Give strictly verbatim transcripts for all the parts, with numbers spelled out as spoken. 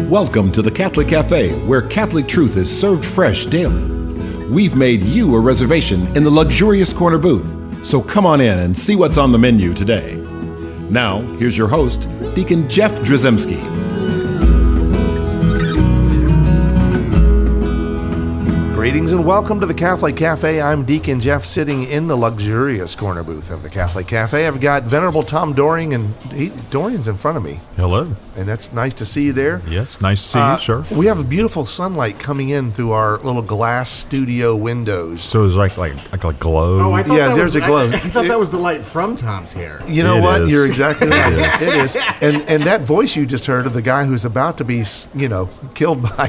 Welcome to the Catholic Cafe, where Catholic truth is served fresh daily. We've made you a reservation in the luxurious corner booth, so come on in and see what's on the menu today. Now, here's your host, Deacon Jeff Drzymski. Greetings and welcome to the Catholic Cafe. I'm Deacon Jeff, sitting in the luxurious corner booth of the Catholic Cafe. I've got Venerable Tom Doring, and he, Dorian's in front of me. Hello. And that's nice to see you there. Yes, nice to see uh, you, sir. We have beautiful sunlight coming in through our little glass studio windows. So it's like like like a glow. Oh, I thought Yeah, that there's was, a glow. I, I thought that was the light from Tom's hair. You know It what? is. You're exactly right. It is. And and that voice you just heard of the guy who's about to be, you know, killed by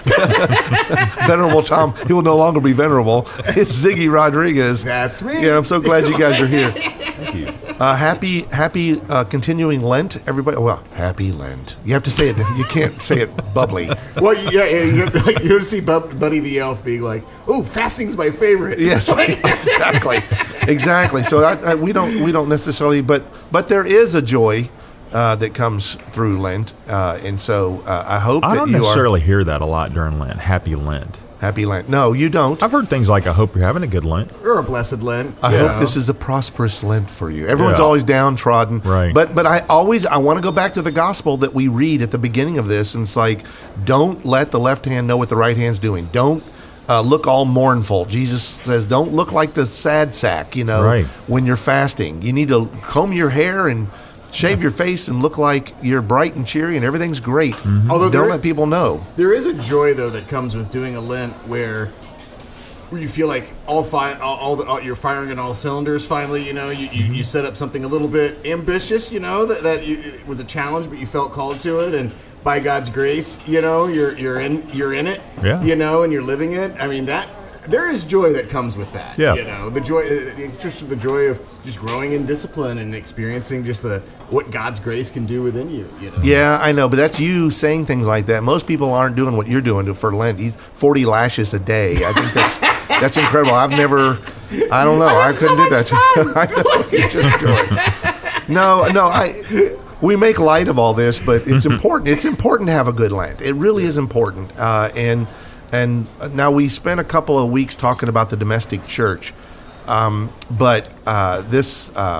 Venerable Tom, he will no longer be venerable. It's Ziggy Rodriguez. That's me. Yeah, I'm so glad you guys are here. Thank you. Uh, happy, happy uh, continuing Lent, everybody. Well, happy Lent. You have to say it. You can't say it bubbly. Well, yeah, yeah you don't, like, you don't see Bub, Buddy the Elf being like, "Oh, fasting's my favorite." Yes, exactly, exactly. So I, I, we don't, we don't necessarily, but but there is a joy uh, that comes through Lent, uh, and so uh, I hope I that don't you necessarily hear that a lot during Lent. Happy Lent. are happy Lent. No, you don't. I've heard things like, I hope you're having a good Lent. Or a blessed Lent. I you hope know. this is a prosperous Lent for you. Everyone's Yeah. always downtrodden, Right. But but I always I want to go back to the gospel that we read at the beginning of this, and it's like, don't let the left hand know what the right hand's doing. Don't uh, look all mournful. Jesus says, don't look like the sad sack. You know, Right. when you're fasting, you need to comb your hair and shave your face and look like you're bright and cheery and everything's great. Although Don't there- let people know. There is a joy though that comes with doing a Lent where, where you feel like all fi- all, all, the, all you're firing on all cylinders. Finally, you know, you, you, you set up something a little bit ambitious. You know that that you, it was a challenge, but you felt called to it, and by God's grace, you know, you're you're in you're in it. Yeah. You know, and you're living it. I mean that. There is joy that comes with that. Yeah. You know, the joy, it's just the joy of just growing in discipline and experiencing just the what God's grace can do within you. You know. Yeah, I know, but that's you saying things like that. Most people aren't doing what you're doing for Lent. He's forty lashes a day. I think that's that's incredible. I've never, I don't know, I, I couldn't do that. I know, it's just joy. No, no, I. We make light of all this, but it's important. It's important to have a good Lent. It really is important, uh, and. And now we spent a couple of weeks talking about the domestic church, um, but uh, this, uh,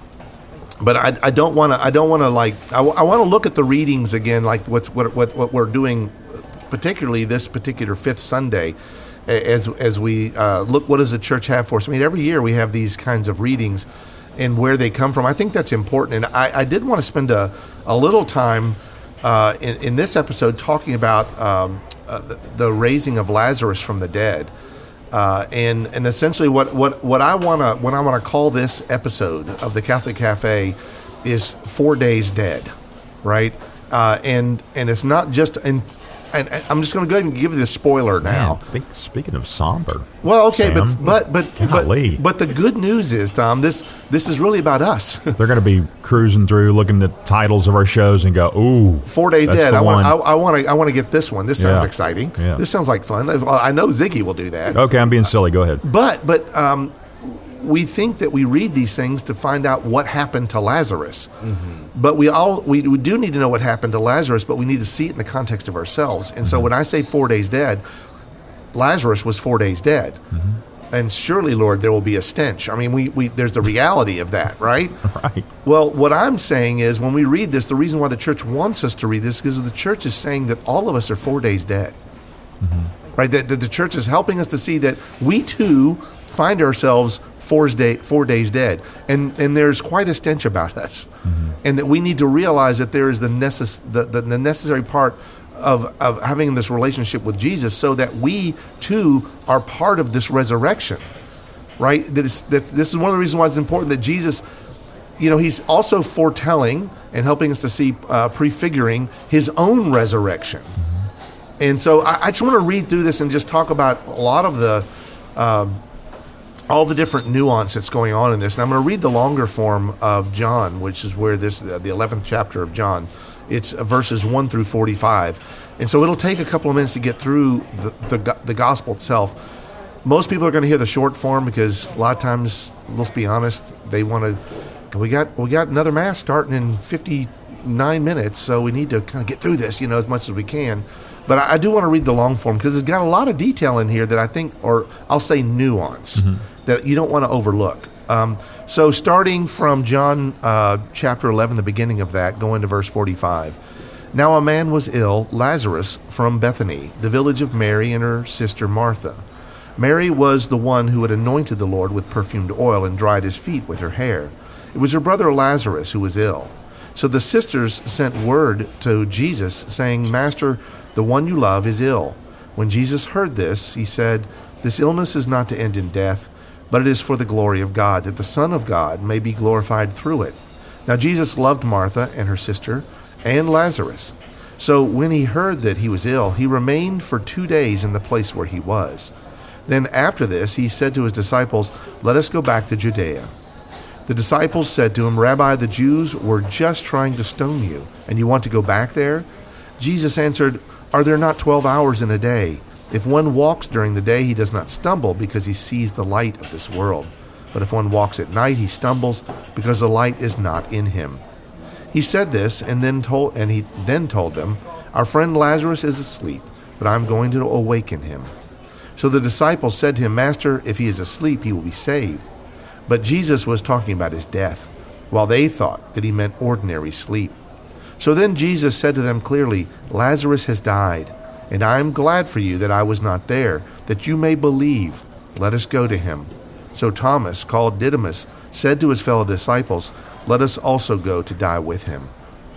but I, I don't want to. I don't want to like. I, w- I want to look at the readings again, like what's what what what we're doing, particularly this particular fifth Sunday, as as we uh, look. What does the church have for us? I mean, every year we have these kinds of readings, and where they come from. I think that's important, and I, I did want to spend a a little time uh, in in this episode talking about. Um, Uh, the, the raising of Lazarus from the dead, uh, and and essentially what what what I wanna what I wanna call this episode of the Catholic Cafe is four days dead, right? Uh, and and it's not just and, and I'm just going to go ahead and give you the spoiler now. Man, I think, speaking of somber. Well, okay, Sam, but but but, golly. but but the good news is, Tom, this this is really about us. They're going to be cruising through, looking at the titles of our shows and go, ooh. Four Days that's Dead. the I want. one. I, I want to. I want to get this one. This sounds Yeah. exciting. Yeah. This sounds like fun. I know Ziggy will do that. Okay, I'm being silly. Go ahead. But but um, we think that we read these things to find out what happened to Lazarus. Mm-hmm. But we all we, we do need to know what happened to Lazarus, but we need to see it in the context of ourselves. And so when I say four days dead, Lazarus was four days dead. Mm-hmm. And surely, Lord, there will be a stench. I mean, we, we there's the reality of that, right? Right. Well, what I'm saying is when we read this, the reason why the church wants us to read this is because the church is saying that all of us are four days dead. Mm-hmm. Right? That, that the church is helping us to see that we too find ourselves four, day, four days dead. And and there's quite a stench about us. Mm-hmm. And that we need to realize that there is the, necess- the, the, the necessary part of, of having this relationship with Jesus so that we too are part of this resurrection. Right? That is, that this is one of the reasons why it's important that Jesus, you know, he's also foretelling and helping us to see, uh, prefiguring his own resurrection. Mm-hmm. And so I, I just want to read through this and just talk about a lot of the, um, all the different nuance that's going on in this. And I'm going to read the longer form of John, which is where this, uh, the eleventh chapter of John, it's verses one through forty-five. And so it'll take a couple of minutes to get through the, the, the gospel itself. Most people are going to hear the short form because a lot of times, let's be honest, they want to, we got we got another mass starting in fifty, nine minutes, so we need to kind of get through this, you know, as much as we can. But I, I do want to read the long form because it's got a lot of detail in here that I think, or I'll say nuance, mm-hmm. that you don't want to overlook. Um, so starting from John uh, chapter eleven, the beginning of that, going to verse forty-five. Now a man was ill, Lazarus, from Bethany, the village of Mary and her sister Martha. Mary was the one who had anointed the Lord with perfumed oil and dried his feet with her hair. It was her brother Lazarus who was ill. So the sisters sent word to Jesus, saying, Master, the one you love is ill. When Jesus heard this, he said, This illness is not to end in death, but it is for the glory of God, that the Son of God may be glorified through it. Now Jesus loved Martha and her sister and Lazarus. So when he heard that he was ill, he remained for two days in the place where he was. Then after this, he said to his disciples, Let us go back to Judea. The disciples said to him, Rabbi, the Jews were just trying to stone you, and you want to go back there? Jesus answered, Are there not twelve hours in a day? If one walks during the day, he does not stumble because he sees the light of this world. But if one walks at night, he stumbles because the light is not in him. He said this, and then told, and he then told them, Our friend Lazarus is asleep, but I am going to awaken him. So the disciples said to him, Master, if he is asleep, he will be saved. But Jesus was talking about his death, while they thought that he meant ordinary sleep. So then Jesus said to them clearly, Lazarus has died, and I am glad for you that I was not there, that you may believe. Let us go to him. So Thomas, called Didymus, said to his fellow disciples, Let us also go to die with him.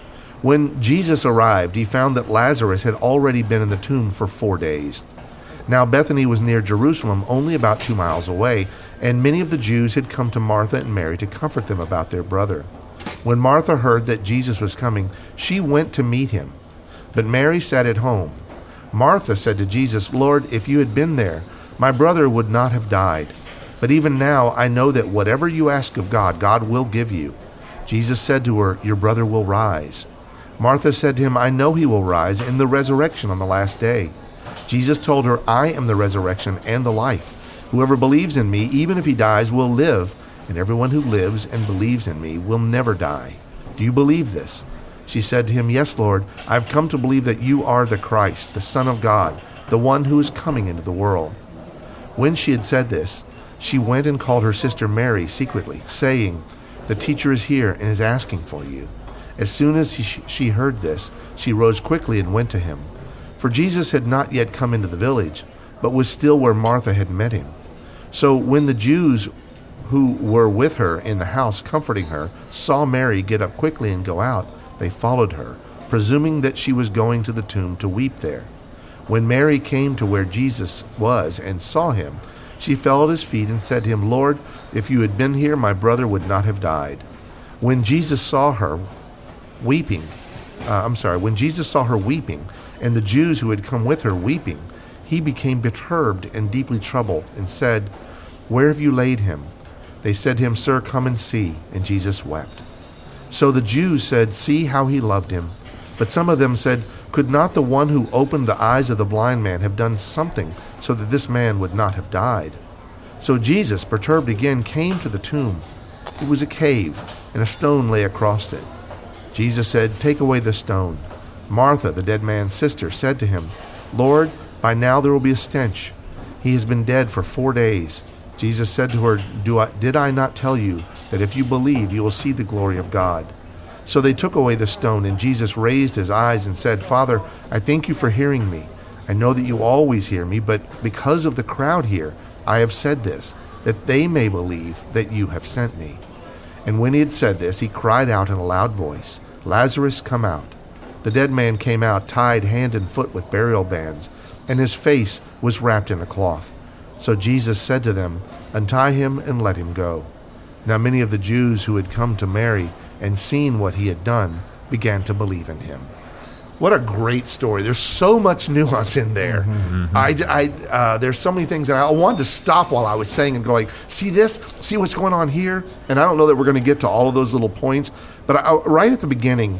When Jesus arrived, he found that Lazarus had already been in the tomb for four days. Now Bethany was near Jerusalem, only about two miles away, and many of the Jews had come to Martha and Mary to comfort them about their brother. When Martha heard that Jesus was coming, she went to meet him, but Mary sat at home. Martha said to Jesus, Lord, if you had been there, my brother would not have died. But even now I know that whatever you ask of God, God will give you. Jesus said to her, Your brother will rise. Martha said to him, I know he will rise in the resurrection on the last day. Jesus told her, I am the resurrection and the life. Whoever believes in me, even if he dies, will live, and everyone who lives and believes in me will never die. Do you believe this? She said to him, Yes, Lord, I have come to believe that you are the Christ, the Son of God, the one who is coming into the world. When she had said this, she went and called her sister Mary secretly, saying, The teacher is here and is asking for you. As soon as he, she heard this, she rose quickly and went to him. For Jesus had not yet come into the village, but was still where Martha had met him. So when the Jews who were with her in the house comforting her saw Mary get up quickly and go out, they followed her, presuming that she was going to the tomb to weep there. When Mary came to where Jesus was and saw him, she fell at his feet and said to him, Lord, if you had been here, my brother would not have died. When Jesus saw her weeping, uh, I'm sorry, when Jesus saw her weeping, and the Jews who had come with her weeping, he became perturbed and deeply troubled, and said, Where have you laid him? They said to him, Sir, come and see. And Jesus wept. So the Jews said, See how he loved him. But some of them said, Could not the one who opened the eyes of the blind man have done something so that this man would not have died? So Jesus, perturbed again, came to the tomb. It was a cave, and a stone lay across it. Jesus said, Take away the stone. Martha, the dead man's sister, said to him, Lord, by now there will be a stench. He has been dead for four days. Jesus said to her, Do I, Did I not tell you that if you believe, you will see the glory of God? So they took away the stone, and Jesus raised his eyes and said, Father, I thank you for hearing me. I know that you always hear me, but because of the crowd here, I have said this, that they may believe that you have sent me. And when he had said this, he cried out in a loud voice, Lazarus, come out. The dead man came out, tied hand and foot with burial bands, and his face was wrapped in a cloth. So Jesus said to them, Untie him and let him go. Now many of the Jews who had come to Mary and seen what he had done began to believe in him. What a great story. There's so much nuance in there. Mm-hmm, mm-hmm. I, I, uh, there's so many things that I wanted to stop while I was saying and going, see this? See what's going on here? And I don't know that we're going to get to all of those little points, but I, right at the beginning,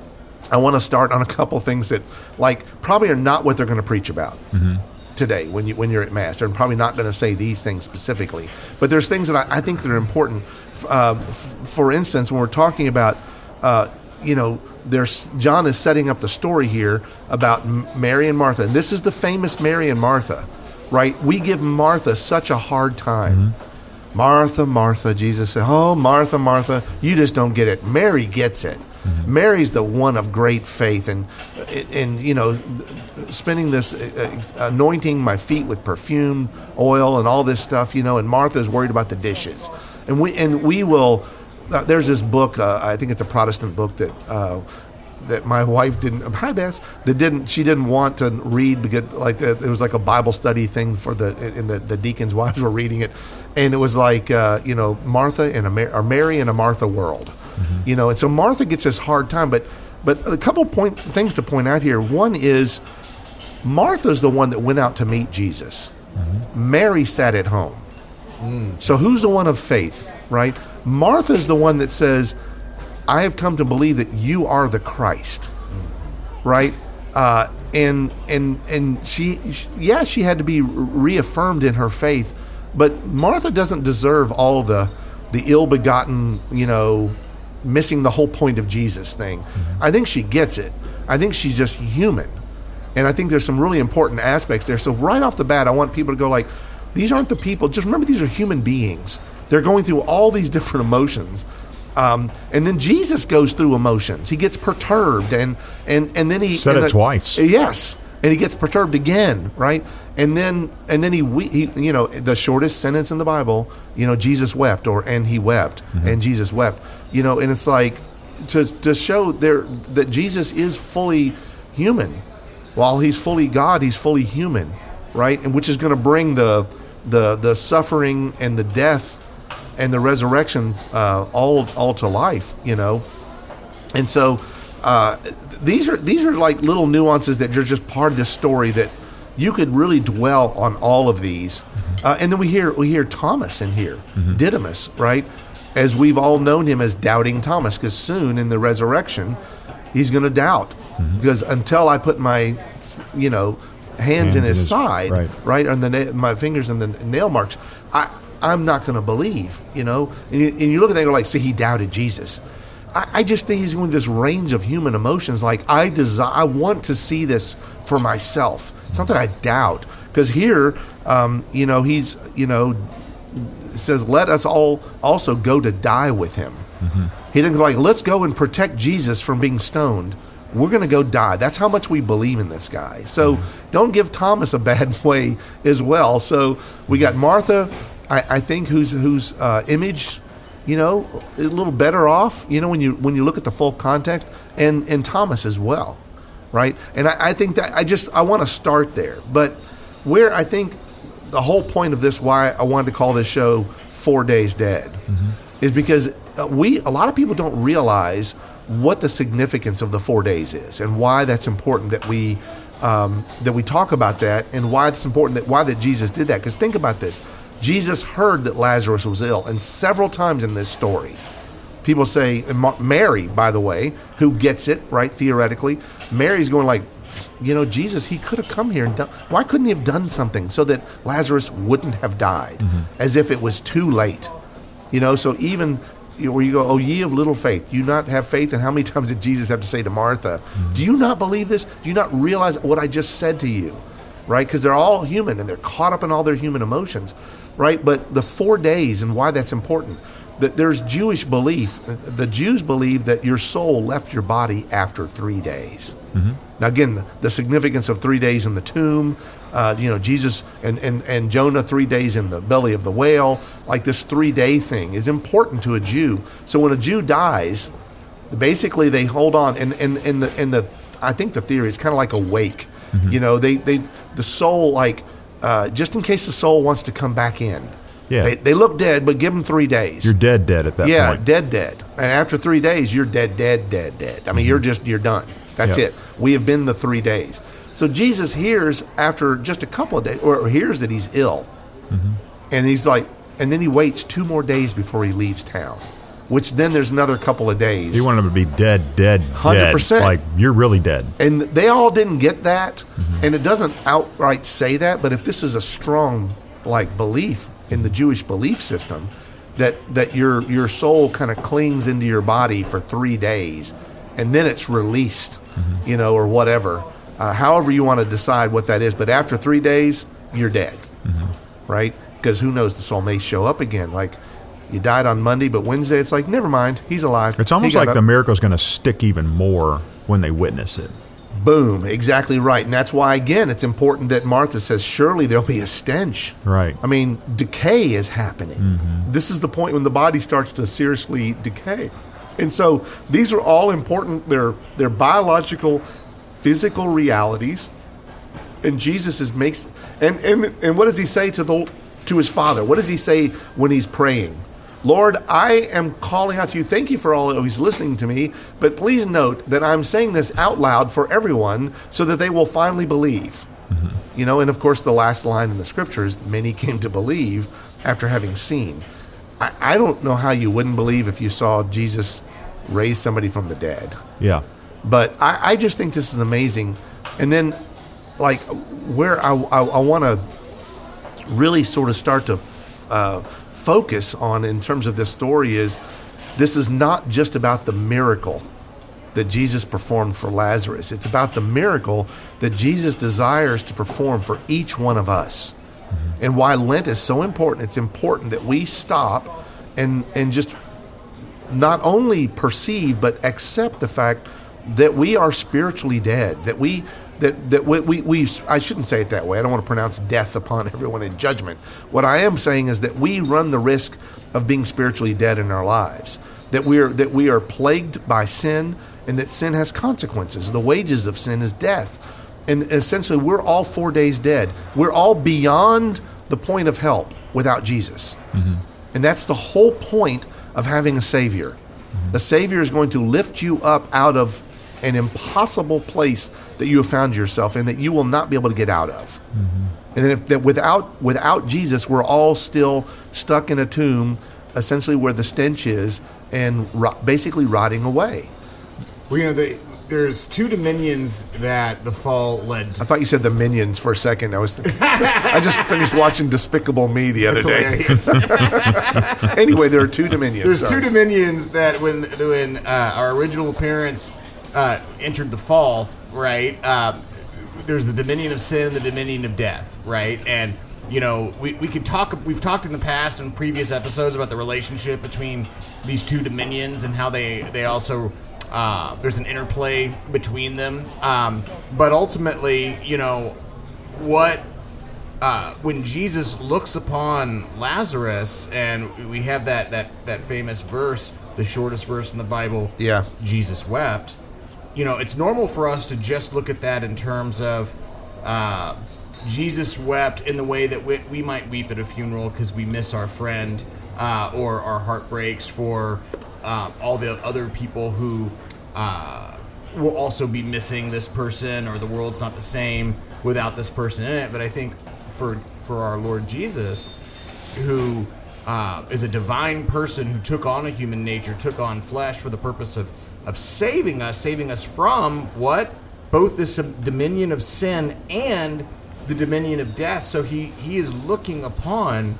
I want to start on a couple things that, like, probably are not what they're going to preach about mm-hmm. today when you when you're at Mass. They're probably not going to say these things specifically, but there's things that I, I think that are important. Uh, f- for instance, when we're talking about uh, you know, there's John is setting up the story here about Mary and Martha. And this is the famous Mary and Martha, right? We give Martha such a hard time. Mm-hmm. Martha, Martha, Jesus said, oh, Martha, Martha, you just don't get it. Mary gets it. Mm-hmm. Mary's the one of great faith, and, and you know, spending this, uh, anointing my feet with perfume, oil, and all this stuff, you know, and Martha's worried about the dishes. And we, and we will... Uh, there's this book. Uh, I think it's a Protestant book that uh, that my wife didn't. Hi, Bess. That didn't. She didn't want to read because like the, it was like a Bible study thing for the and the, the deacons' wives were reading it, and it was like uh, you know Martha and a Mar- or Mary in a Martha world, mm-hmm. you know. And so Martha gets this hard time. But but a couple point things to point out here. One is Martha's the one that went out to meet Jesus. Mm-hmm. Mary sat at home. Mm. So who's the one of faith, right? Martha's the one that says, I have come to believe that you are the Christ, right? Uh, and and and she, she, yeah, she had to be reaffirmed in her faith, but Martha doesn't deserve all the the ill-begotten, you know, missing the whole point of Jesus thing. Mm-hmm. I think she gets it. I think she's just human, and I think there's some really important aspects there. So right off the bat, I want people to go like, these aren't the people. Just remember, these are human beings. They're going through all these different emotions. Um, and then Jesus goes through emotions. He gets perturbed, and and, and then he said it a, twice. Yes, and he gets perturbed again, right? And then and then he, he you know, the shortest sentence in the Bible, you know, Jesus wept, or and he wept, mm-hmm. and Jesus wept. You know, and it's like to to show there that Jesus is fully human. While he's fully God, he's fully human, right? And which is going to bring the the the suffering and the death and the resurrection uh, all all to life, you know. And so uh, these are these are like little nuances that are just part of this story that you could really dwell on all of these. Mm-hmm. Uh, and then we hear we hear Thomas in here, mm-hmm. Didymus, right? As we've all known him as Doubting Thomas, because soon in the resurrection he's going to doubt, mm-hmm. because until I put my, you know, hands, hands in his, his side, right, right, and the na- my fingers in the nail marks, I. I'm not going to believe, you know. And you, and you look at that and go like, see, he doubted Jesus. I, I just think he's going this range of human emotions. Like, I desire, I want to see this for myself. It's not that I doubt. Because here, um, you know, he's, you know, it says, let us all also go to die with him. Mm-hmm. He didn't go like, let's go and protect Jesus from being stoned. We're going to go die. That's how much we believe in this guy. So mm-hmm. don't give Thomas a bad way as well. So we got Martha, I, I think whose whose uh, image, you know, is a little better off, you know, when you when you look at the full context, and, and Thomas as well, right? And I, I think that I just I want to start there, but where I think the whole point of this, why I wanted to call this show Four Days Dead, mm-hmm. is because we a lot of people don't realize what the significance of the four days is, and why that's important that we um, that we talk about that, and why it's important that why that Jesus did that. Because think about this. Jesus heard that Lazarus was ill, and several times in this story, people say, and Mary, by the way, who gets it, right, theoretically, Mary's going like, you know, Jesus, he could have come here and done, why couldn't he have done something so that Lazarus wouldn't have died, mm-hmm. as if it was too late, you know, so even you know, where you go, oh, ye of little faith, do you not have faith? And how many times did Jesus have to say to Martha, mm-hmm. do you not believe this? Do you not realize what I just said to you, right? Because they're all human, and they're caught up in all their human emotions. Right, but the four days and why that's important. That there's Jewish belief. The Jews believe that your soul left your body after three days. Mm-hmm. Now, again, the significance of three days in the tomb. Uh, you know, Jesus and, and, and Jonah three days in the belly of the whale. Like this three day thing is important to a Jew. So when a Jew dies, basically they hold on, and and and the and the I think the theory is kind of like a wake. Mm-hmm. You know, they they the soul like. Uh, just in case the soul wants to come back in. Yeah. They, they look dead, but give them three days. You're dead, dead at that yeah, point. Yeah, dead, dead. And after three days, you're dead, dead, dead, dead. I mean, mm-hmm. you're just, you're done. That's yep. it. We have been the three days. So Jesus hears after just a couple of days, or hears that he's ill. Mm-hmm. And he's like, and then he waits two more days before he leaves town. Which then there's another couple of days. You want him to be dead, dead, one hundred percent. Dead. Like, you're really dead. And they all didn't get that. Mm-hmm. And it doesn't outright say that. But if this is a strong, like, belief in the Jewish belief system, that that your your soul kind of clings into your body for three days, and then it's released, mm-hmm. you know, or whatever. Uh, however you want to decide what that is. But after three days, you're dead, mm-hmm. right? Because who knows, the soul may show up again. Like, you died on Monday, but Wednesday it's like, never mind, he's alive. It's almost He got like up. the miracle's going to stick even more when they witness it. Boom, exactly right. And that's why, again, it's important that Martha says, surely there'll be a stench. Right. I mean, decay is happening. Mm-hmm. This is the point when the body starts to seriously decay. And so these are all important. They're, they're biological, physical realities. And Jesus is makes and, and and what does he say to the to his Father? What does he say when he's praying? Lord, I am calling out to you. Thank you for all who's listening to me, but please note that I'm saying this out loud for everyone so that they will finally believe. Mm-hmm. You know, and of course the last line in the scriptures, many came to believe after having seen. I, I don't know how you wouldn't believe if you saw Jesus raise somebody from the dead. Yeah. But I, I just think this is amazing. And then, like, where I, I, I want to really sort of start to uh, focus on in terms of this story is this is not just about the miracle that Jesus performed for Lazarus. It's about the miracle that Jesus desires to perform for each one of us. Mm-hmm. And why Lent is so important. It's important that we stop and and just not only perceive but accept the fact that we are spiritually dead, that we that that we, we we I shouldn't say it that way. I don't want to pronounce death upon everyone in judgment. What I am saying is that we run the risk of being spiritually dead in our lives. That we are that we are plagued by sin, and that sin has consequences. The wages of sin is death. And essentially we're all four days dead. We're all beyond the point of help without Jesus. Mm-hmm. And that's the whole point of having a Savior. Mm-hmm. The Savior is going to lift you up out of an impossible place that you have found yourself in that you will not be able to get out of. Mm-hmm. And then if that without without Jesus, we're all still stuck in a tomb, essentially where the stench is, and ro- basically rotting away. Well, you know, the, there's two dominions that the fall led to. I thought you said the Minions for a second. I was thinking, I just finished watching Despicable Me the other That's day. Anyway, there are two dominions. There's Sorry. two dominions that when when uh, our original parents uh, entered the fall, right? Uh, there's the dominion of sin and the dominion of death, right? And you know, we, we could talk. We've talked in the past in previous episodes about the relationship between these two dominions and how they they also uh, there's an interplay between them. Um, but ultimately, you know, what uh, when Jesus looks upon Lazarus, and we have that that that famous verse, the shortest verse in the Bible. Yeah, Jesus wept. You know, it's normal for us to just look at that in terms of. Uh, Jesus wept in the way that we, we might weep at a funeral because we miss our friend, uh, or our heart breaks for uh, all the other people who uh, will also be missing this person, or the world's not the same without this person in it. But I think for for our Lord Jesus, who uh, is a divine person who took on a human nature, took on flesh for the purpose of, of saving us, saving us from what? Both this dominion of sin and the dominion of death. So he, he is looking upon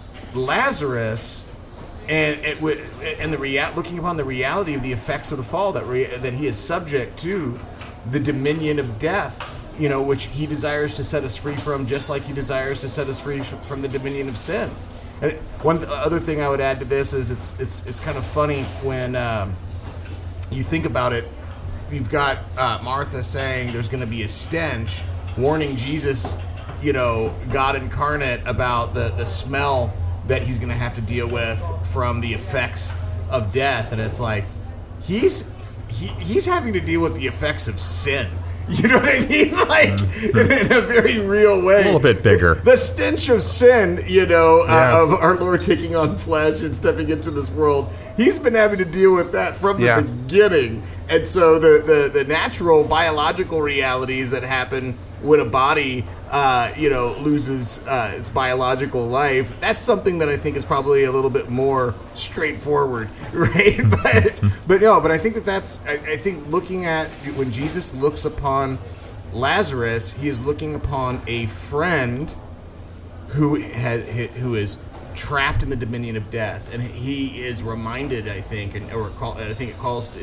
Lazarus and and, and the rea- looking upon the reality of the effects of the fall, that re- that he is subject to the dominion of death, you know, which he desires to set us free from, just like he desires to set us free from the dominion of sin. And one th- other thing I would add to this is it's it's it's kind of funny when um, you think about it. You've got uh, Martha saying there's going to be a stench, warning Jesus, you know, God incarnate, about the, the smell that he's going to have to deal with from the effects of death. And it's like, he's he, he's having to deal with the effects of sin. You know what I mean? Like, in, in a very real way. A little bit bigger. The stench of sin, you know, Yeah. uh, of our Lord taking on flesh and stepping into this world. He's been having to deal with that from the Yeah. beginning. And so the, the, the natural biological realities that happen when a body, uh, you know, loses uh, its biological life, that's something that I think is probably a little bit more straightforward, right? but, but no, but I think that that's, I, I think looking at, when Jesus looks upon Lazarus, he is looking upon a friend who has, who is trapped in the dominion of death, and he is reminded, I think, and or call, I think it calls it,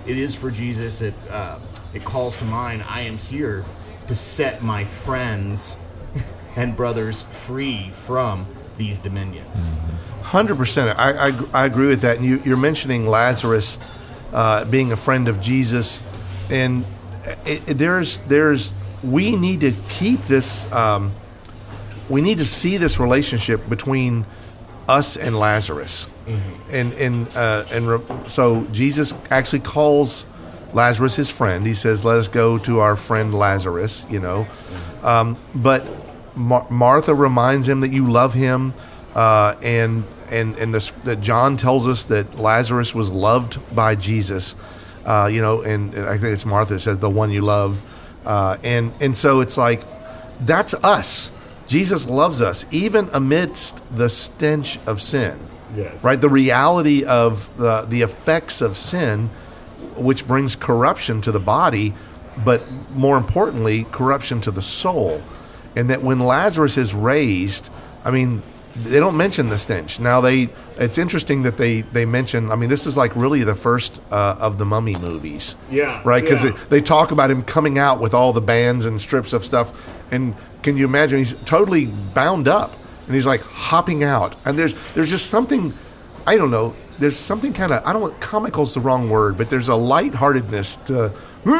it is for Jesus. It uh, it calls to mind, I am here to set my friends and brothers free from these dominions. one hundred percent. I, I, I agree with that. And you, you're mentioning Lazarus uh, being a friend of Jesus. And it, it, there's, there's, we need to keep this, um, we need to see this relationship between us and Lazarus. Mm-hmm. And, and, uh, and re- so Jesus actually calls Lazarus his friend. He says, let us go to our friend Lazarus, you know. Mm-hmm. Um, but Mar- Martha reminds him that you love him. Uh, and and and this, that John tells us that Lazarus was loved by Jesus, uh, you know, and, and I think it's Martha that says the one you love, uh, and and so it's like that's us. Jesus loves us even amidst the stench of sin, yes. right? The reality of the the effects of sin, which brings corruption to the body, but more importantly, corruption to the soul, and that when Lazarus is raised, I mean. They don't mention the stench. Now, they it's interesting that they, they mention, I mean, this is like really the first uh, of the Mummy movies. Yeah. Right? Because yeah. they, they talk about him coming out with all the bands and strips of stuff. And can you imagine? He's totally bound up. And he's like hopping out. And there's there's just something, I don't know, there's something kind of, I don't want, comical's the wrong word, but there's a lightheartedness to,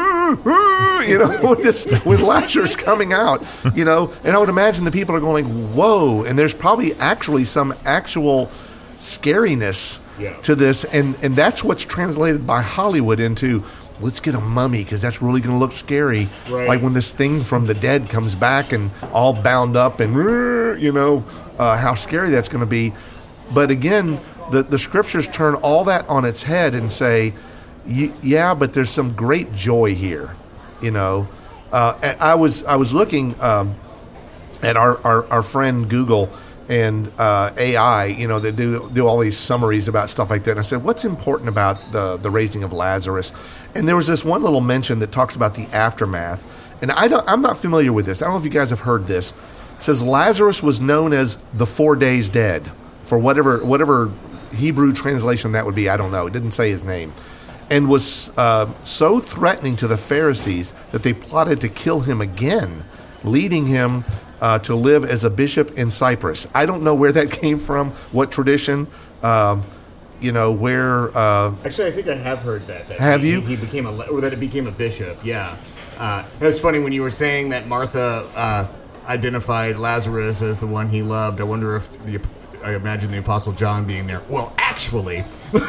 you know, with, this, with Lazarus coming out, you know, and I would imagine the people are going, whoa, and there's probably actually some actual scariness yeah. to this, and, and that's what's translated by Hollywood into, let's get a mummy, because that's really going to look scary, right. Like when this thing from the dead comes back and all bound up, and, you know, uh, how scary that's going to be. But again, the, the scriptures turn all that on its head and say, yeah, but there's some great joy here, you know. Uh, I was I was looking um, at our, our, our friend Google and uh, A I, you know, they do do all these summaries about stuff like that. And I said, what's important about the the raising of Lazarus? And there was this one little mention that talks about the aftermath. And I don't, I'm not familiar with this. I don't know if you guys have heard this. It says Lazarus was known as the four days dead, for whatever whatever Hebrew translation that would be. I don't know. It didn't say his name. And was uh, so threatening to the Pharisees that they plotted to kill him again, leading him uh, to live as a bishop in Cyprus. I don't know where that came from, what tradition, um, you know, where... Uh, Actually, I think I have heard that. that have he, you? He became a, or that it became a bishop, yeah. Uh, it was funny when you were saying that Martha uh, identified Lazarus as the one he loved. I wonder if the... I imagine the Apostle John being there. Well, actually.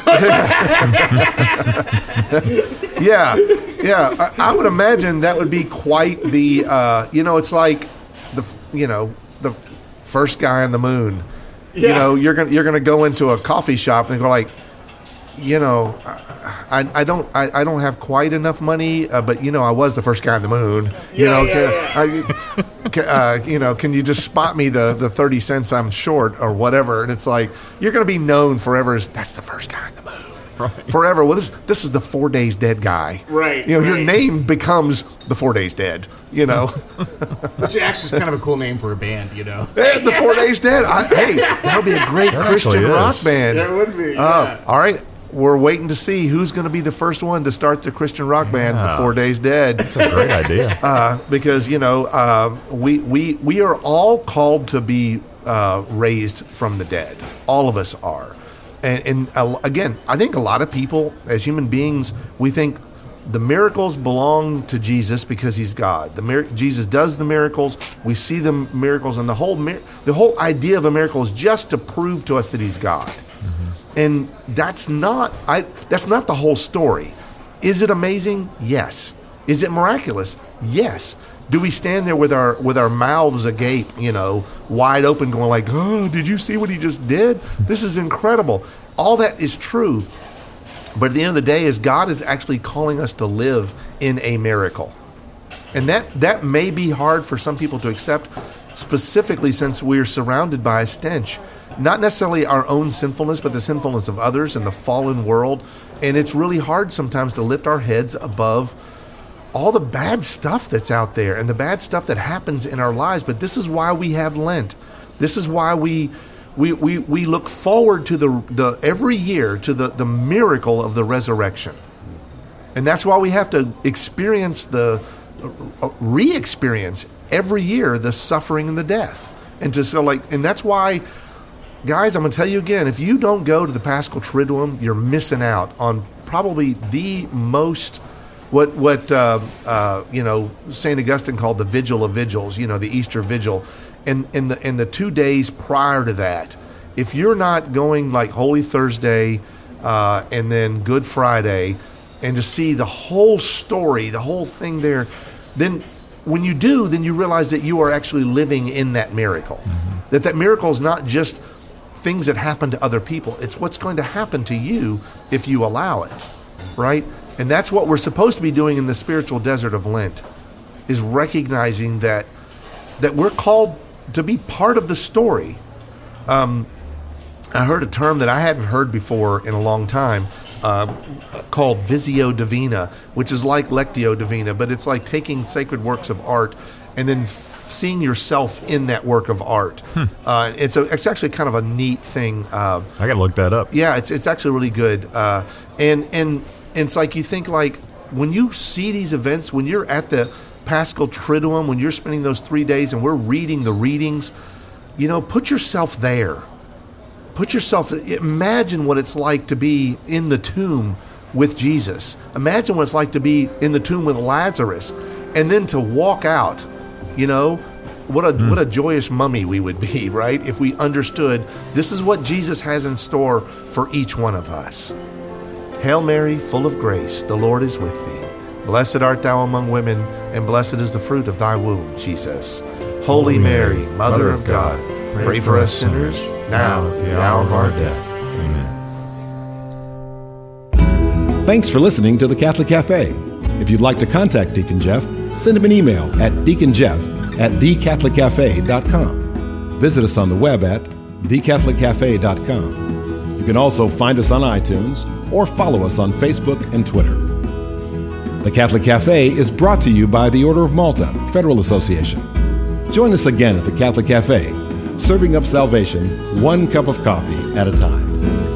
yeah, yeah. I, I would imagine that would be quite the, uh, you know, it's like the, you know, the first guy on the moon. Yeah. You know, you're gonna you're gonna go into a coffee shop and go like, you know, I, I don't I, I don't have quite enough money, uh, but you know I was the first guy on the moon. You yeah, know, yeah, can, yeah. I, can, uh, you know, can you just spot me the, the thirty cents I'm short or whatever? And it's like you're going to be known forever as that's the first guy on the moon. Right. Forever. Well, this this is the four days dead guy. Right. You know, right. your name becomes the four days dead. You know, which actually is kind of a cool name for a band. You know, hey, the four days dead. I, hey, that would be a great that Christian rock band. That would be. Yeah. Uh, all right. We're waiting to see who's going to be the first one to start the Christian rock band, yeah. The Four Days Dead. That's a great idea. Uh, because, you know, uh, we, we, we are all called to be uh, raised from the dead. All of us are. And, and uh, again, I think a lot of people, as human beings, we think the miracles belong to Jesus because he's God. The mir- Jesus does the miracles. We see the miracles. And the whole, mir- the whole idea of a miracle is just to prove to us that he's God. And that's not I that's not the whole story. Is it amazing? Yes. Is it miraculous? Yes. Do we stand there with our with our mouths agape, you know, wide open going like, "Oh, did you see what he just did? This is incredible." All that is true. But at the end of the day is God is actually calling us to live in a miracle. And that that may be hard for some people to accept, specifically since we're surrounded by a stench. Not necessarily our own sinfulness, but the sinfulness of others and the fallen world. And it's really hard sometimes to lift our heads above all the bad stuff that's out there and the bad stuff that happens in our lives. But this is why we have Lent. This is why we we we, we look forward to the, the every year to the, the miracle of the resurrection. And that's why we have to experience the, uh, re-experience every year the suffering and the death. And to so like, and that's why, guys, I'm going to tell you again, if you don't go to the Paschal Triduum, you're missing out on probably the most, what, what uh, uh, you know, Saint Augustine called the Vigil of Vigils, you know, the Easter Vigil. And, and, the, and the two days prior to that, if you're not going like Holy Thursday uh, and then Good Friday and to see the whole story, the whole thing there, then when you do, then you realize that you are actually living in that miracle. Mm-hmm. That that miracle is not just things that happen to other people. It's what's going to happen to you if you allow it, right? And that's what we're supposed to be doing in the spiritual desert of Lent, is recognizing that that we're called to be part of the story. Um, I heard a term that I hadn't heard before in a long time, uh, called Visio Divina, which is like Lectio Divina, but it's like taking sacred works of art and then f- seeing yourself in that work of art. Hmm. Uh, it's a, it's actually kind of a neat thing. Uh, I got to look that up. Yeah, it's it's actually really good. Uh, and, and and it's like you think like when you see these events, when you're at the Paschal Triduum, when you're spending those three days and we're reading the readings, you know, put yourself there. Put yourself, imagine what it's like to be in the tomb with Jesus. Imagine what it's like to be in the tomb with Lazarus, and then to walk out. You know, what a mm. what a joyous mummy we would be, right? If we understood this is what Jesus has in store for each one of us. Hail Mary, full of grace, the Lord is with thee. Blessed art thou among women, and blessed is the fruit of thy womb, Jesus. Holy, Holy Mary, Mary, Mother of God, pray, pray for us sinners, now at the hour of our death. Amen. Thanks for listening to the Catholic Cafe. If you'd like to contact Deacon Jeff, send him an email at deaconjeff at the catholic cafe dot com. Visit us on the web at the catholic cafe dot com. You can also find us on iTunes or follow us on Facebook and Twitter. The Catholic Cafe is brought to you by the Order of Malta Federal Association. Join us again at the Catholic Cafe, serving up salvation one cup of coffee at a time.